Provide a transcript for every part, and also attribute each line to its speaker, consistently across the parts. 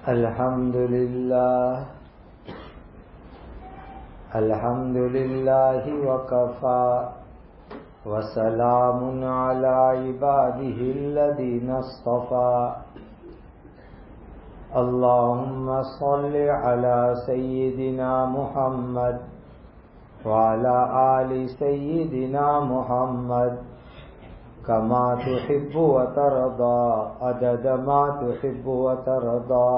Speaker 1: الحمد لله وكفى وسلام على عباده الذين اصطفى اللهم صل على سيدنا محمد وعلى آل سيدنا محمد كما تحب وترضى عدد ما تحب وترضى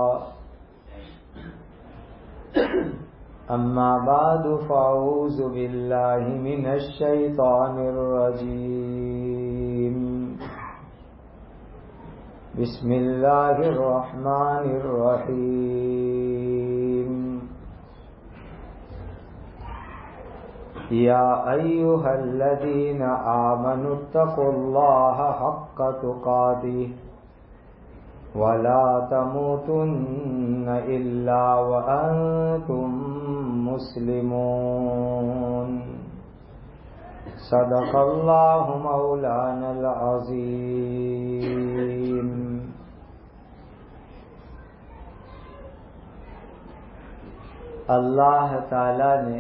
Speaker 1: أما بعد فأعوذ بالله من الشيطان الرجيم بسم الله الرحمن الرحيم يا أيها الذين آمنوا اتقوا الله حق تقاته ولا تموتن إلا وأنتم مسلمون صدق الله مولانا العظيم. اللہ تعالی نے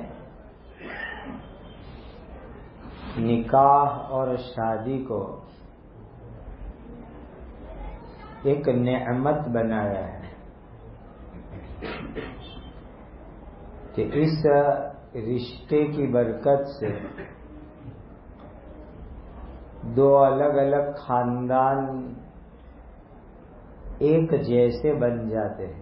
Speaker 1: نکاح اور شادی کو ایک نعمت بنایا ہے کہ اس رشتے کی برکت سے دو الگ الگ خاندان ایک جیسے بن جاتے ہیں،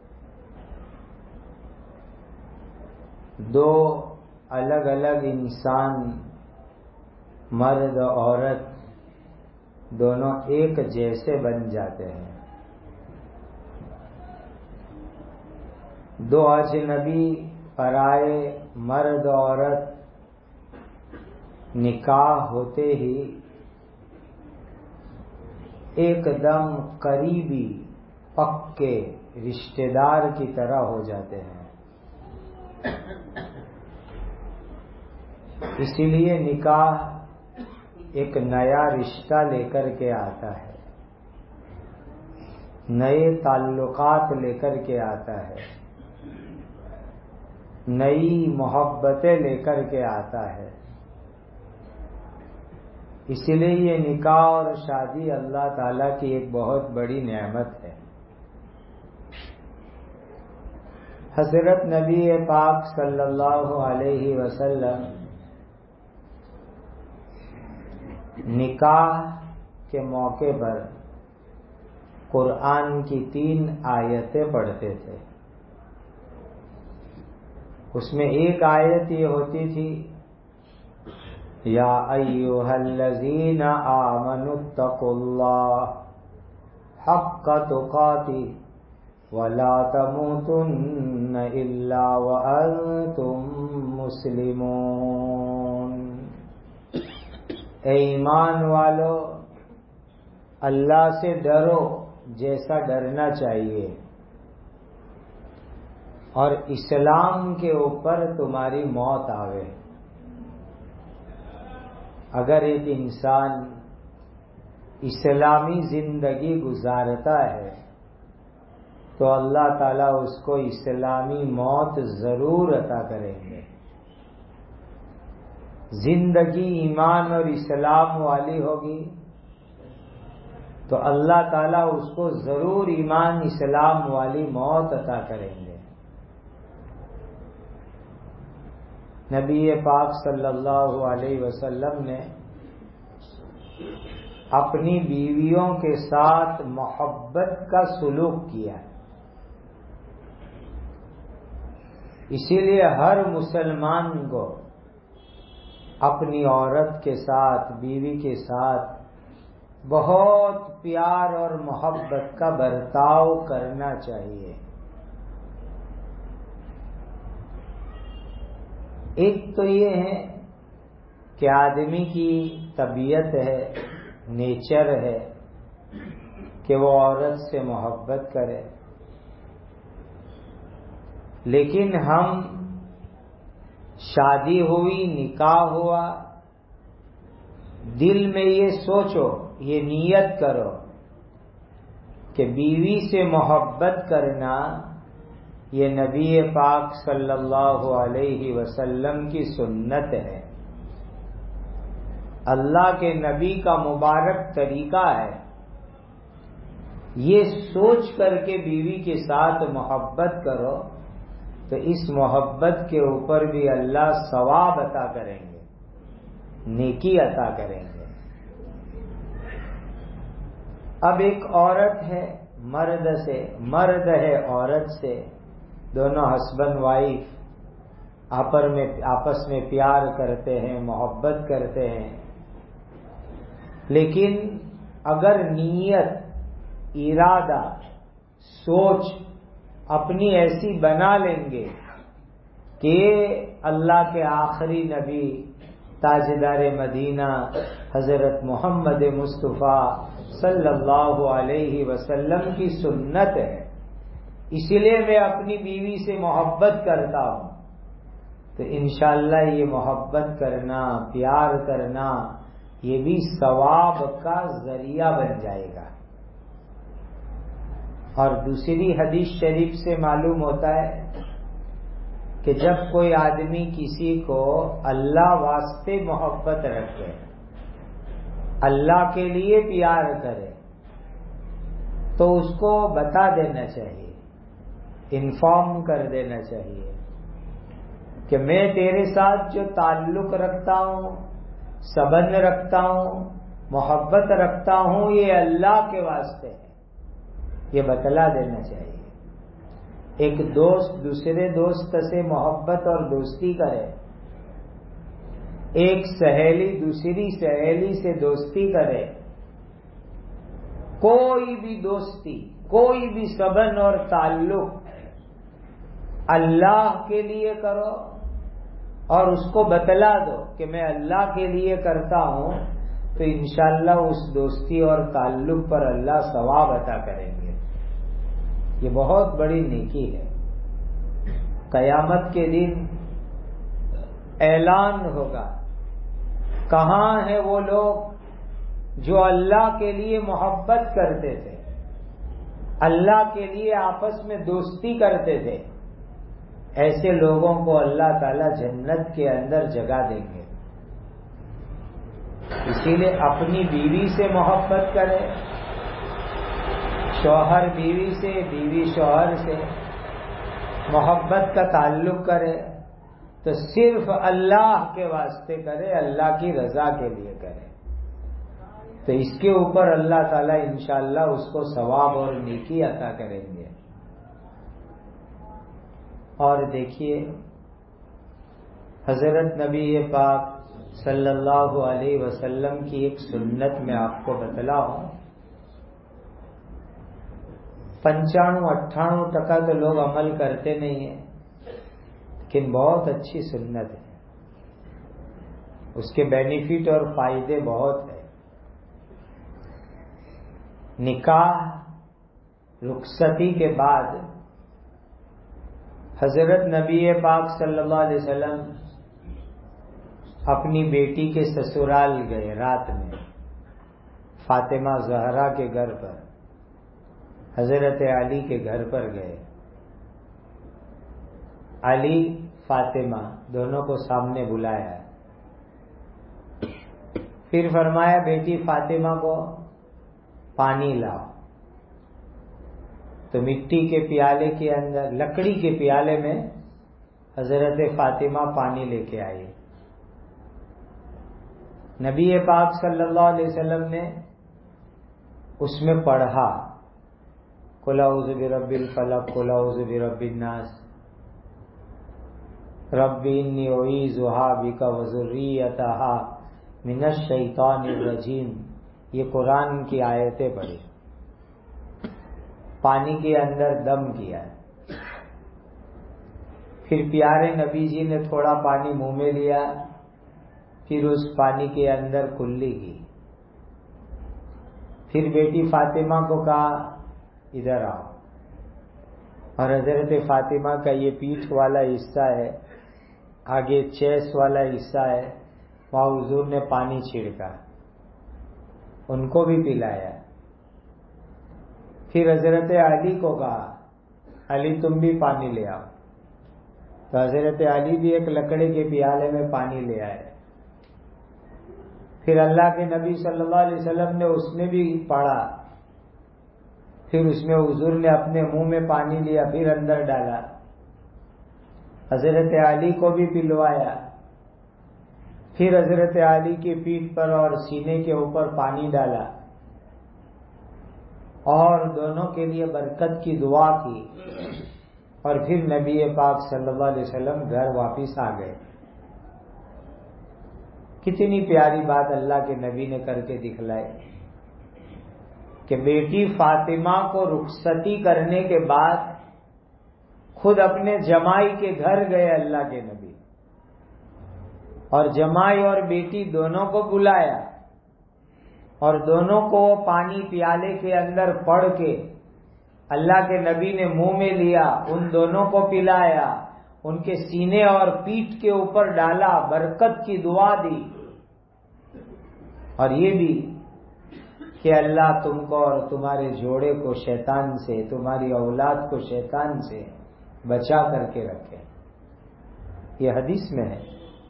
Speaker 1: دو الگ الگ انسان مرد عورت دونوں ایک جیسے بن جاتے ہیں. دو اجنبی پرائے مرد عورت نکاح ہوتے ہی ایک دم قریبی پکے رشتہ دار کی طرح ہو جاتے ہیں. اسی لیے نکاح ایک نیا رشتہ لے کر کے آتا ہے، نئے تعلقات لے کر کے آتا ہے، نئی محبتیں لے کر کے آتا ہے. اسی لیے یہ نکاح اور شادی اللہ تعالی کی ایک بہت بڑی نعمت ہے. حضرت نبی پاک صلی اللہ علیہ وسلم نکاح کے موقع پر قرآن کی 3 آیتیں پڑھتے تھے. اس میں ایک آیت یہ ہوتی تھی یا ایھا الذین آمنوا اتقوا اللہ حق تقاتہ ولا تموتن الا وانتم مسلمون. اے ایمان والو، اللہ سے ڈرو جیسا ڈرنا چاہیے، اور اسلام کے اوپر تمہاری موت آوے. اگر ایک انسان اسلامی زندگی گزارتا ہے تو اللہ تعالیٰ اس کو اسلامی موت ضرور عطا کریں گے. زندگی ایمان اور اسلام والی ہوگی تو اللہ تعالیٰ اس کو ضرور ایمان اسلام والی موت عطا کریں گے. نبی پاک صلی اللہ علیہ وسلم نے اپنی بیویوں کے ساتھ محبت کا سلوک کیا. اسی لیے ہر مسلمان کو اپنی عورت کے ساتھ، بیوی کے ساتھ بہت پیار اور محبت کا برتاؤ کرنا چاہیے. ایک تو یہ ہے کہ آدمی کی طبیعت ہے، نیچر ہے کہ وہ عورت سے محبت کرے، لیکن ہم شادی ہوئی، نکاح ہوا، دل میں یہ سوچو، یہ نیت کرو کہ بیوی سے محبت کرنا یہ نبی پاک صلی اللہ علیہ وسلم کی سنت ہے، اللہ کے نبی کا مبارک طریقہ ہے۔ یہ سوچ کر کے بیوی کے ساتھ محبت کرو تو اس محبت کے اوپر بھی اللہ ثواب عطا کریں گے، نیکی عطا کریں گے۔ اب ایک عورت ہے مرد سے، مرد ہے عورت سے، دونوں ہسبینڈ وائف آپس میں پیار کرتے ہیں، محبت کرتے ہیں، لیکن اگر نیت، ارادہ، سوچ اپنی ایسی بنا لیں گے کہ اللہ کے آخری نبی تاجدار مدینہ حضرت محمد مصطفیٰ صلی اللہ علیہ وسلم کی سنت ہے، اس لیے میں اپنی بیوی سے محبت کرتا ہوں، تو انشاءاللہ یہ محبت کرنا، پیار کرنا، یہ بھی ثواب کا ذریعہ بن جائے گا۔ اور دوسری حدیث شریف سے معلوم ہوتا ہے کہ جب کوئی آدمی کسی کو اللہ واسطے محبت رکھے، اللہ کے لیے پیار کرے، تو اس کو بتا دینا چاہیے، انفارم کر دینا چاہیے کہ میں تیرے ساتھ جو تعلق رکھتا ہوں، سبند رکھتا ہوں، محبت رکھتا ہوں، یہ اللہ کے واسطے ہے، یہ بتلا دینا چاہیے۔ ایک دوست دوسرے دوست سے محبت اور دوستی کرے، ایک سہیلی دوسری سہیلی سے دوستی کرے، کوئی بھی دوستی، کوئی بھی سبند اور تعلق اللہ کے لیے کرو اور اس کو بتلا دو کہ میں اللہ کے لیے کرتا ہوں، تو انشاءاللہ اس دوستی اور تعلق پر اللہ ثواب عطا کریں گے۔ یہ بہت بڑی نیکی ہے۔ قیامت کے دن اعلان ہوگا، کہاں ہیں وہ لوگ جو اللہ کے لیے محبت کرتے تھے، اللہ کے لیے آپس میں دوستی کرتے تھے؟ ایسے لوگوں کو اللہ تعالی جنت کے اندر جگہ دیں گے۔ اسی لیے اپنی بیوی سے محبت کرے، شوہر بیوی سے، بیوی شوہر سے محبت کا تعلق کرے تو صرف اللہ کے واسطے کرے، اللہ کی رضا کے لیے کرے، تو اس کے اوپر اللہ تعالیٰ انشاءاللہ اس کو ثواب اور نیکی عطا کریں گے۔ اور دیکھیے حضرت نبی پاک صلی اللہ علیہ وسلم کی ایک سنت میں آپ کو بتلاؤں، 95-98% تو لوگ عمل کرتے نہیں ہیں، لیکن بہت اچھی سنت ہے، اس کے بینیفٹ اور فائدے بہت ہیں۔ نکاح رخصتی کے بعد حضرت نبی پاک صلی اللہ علیہ وسلم اپنی بیٹی کے سسرال گئے، رات میں فاطمہ زہرا کے گھر پر، حضرت علی کے گھر پر گئے۔ علی فاطمہ دونوں کو سامنے بلایا، پھر فرمایا بیٹی فاطمہ کو پانی لاؤ، تو مٹی کے پیالے کے اندر، لکڑی کے پیالے میں حضرت فاطمہ پانی لے کے آئی۔ نبی پاک صلی اللہ علیہ وسلم نے اس میں پڑھا قل اعوذ برب الفلق قل اعوذ برب الناس رب انی اعیذھا بک وذریتھا من الشیطان الرجیم، یہ قرآن کی آیتیں پڑھی، پانی کے اندر دم کیا، پھر پیارے نبی جی نے تھوڑا پانی منہ میں لیا، پھر اس پانی کے اندر کلی کی، پھر بیٹی فاطمہ کو کہا ادھر آؤ، اور حضرت فاطمہ کا یہ پیٹھ والا حصہ ہے، آگے چیس والا حصہ ہے، وہاں حضور نے پانی چھڑکا، ان کو بھی پلایا، پھر حضرت علی کو کہا علی تم بھی پانی لے آؤ، تو حضرت علی بھی ایک لکڑی کے پیالے میں پانی لے آئے۔ پھر اللہ کے نبی صلی اللہ علیہ وسلم نے اس میں بھی پڑھا، پھر اس میں حضور نے اپنے منہ میں پانی لیا، پھر اندر ڈالا، حضرت علی کو بھی پلوایا، پھر حضرت علی کی پیٹھ پر اور سینے کے اوپر پانی ڈالا اور دونوں کے لیے برکت کی دعا کی، اور پھر نبی پاک صلی اللہ علیہ وسلم گھر واپس آ گئے۔ کتنی پیاری بات اللہ کے نبی نے کر کے دکھلائی کہ بیٹی فاطمہ کو رخصتی کرنے کے بعد خود اپنے جمائی کے گھر گئے اللہ کے نبی، اور جمائی اور بیٹی دونوں کو بلایا اور دونوں کو پانی پیالے کے اندر پڑھ کے اللہ کے نبی نے منہ میں لیا، ان دونوں کو پلایا، ان کے سینے اور پیٹھ کے اوپر ڈالا، برکت کی دعا دی، اور یہ بھی کہ اللہ تم کو اور تمہارے جوڑے کو شیطان سے، تمہاری اولاد کو شیطان سے بچا کر کے رکھے۔ یہ حدیث میں ہے۔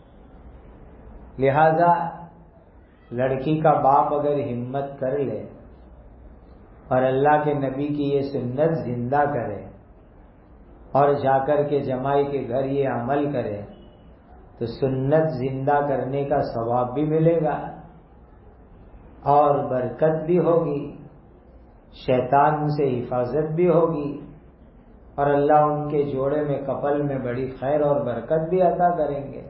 Speaker 1: لہذا لڑکی کا باپ اگر ہمت کر لے اور اللہ کے نبی کی یہ سنت زندہ کرے اور جا کر کے جمائی کے گھر یہ عمل کرے تو سنت زندہ کرنے کا ثواب بھی ملے گا اور برکت بھی ہوگی، شیطان سے حفاظت بھی ہوگی، اور اللہ ان کے جوڑے میں کپل میں بڑی خیر اور برکت بھی عطا کریں گے۔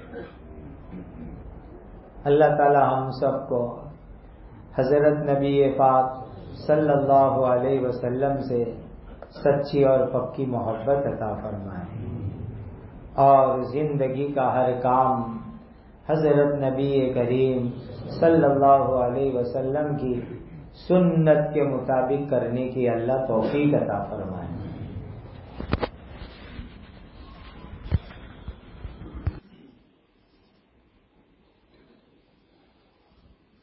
Speaker 1: اللہ تعالی ہم سب کو حضرت نبی پاک صلی اللہ علیہ وسلم سے سچی اور پکی محبت عطا فرمائے، اور زندگی کا ہر کام حضرت نبی کریم صلی اللہ علیہ وسلم کی سنت کے مطابق کرنے کی اللہ توفیق عطا فرمائے۔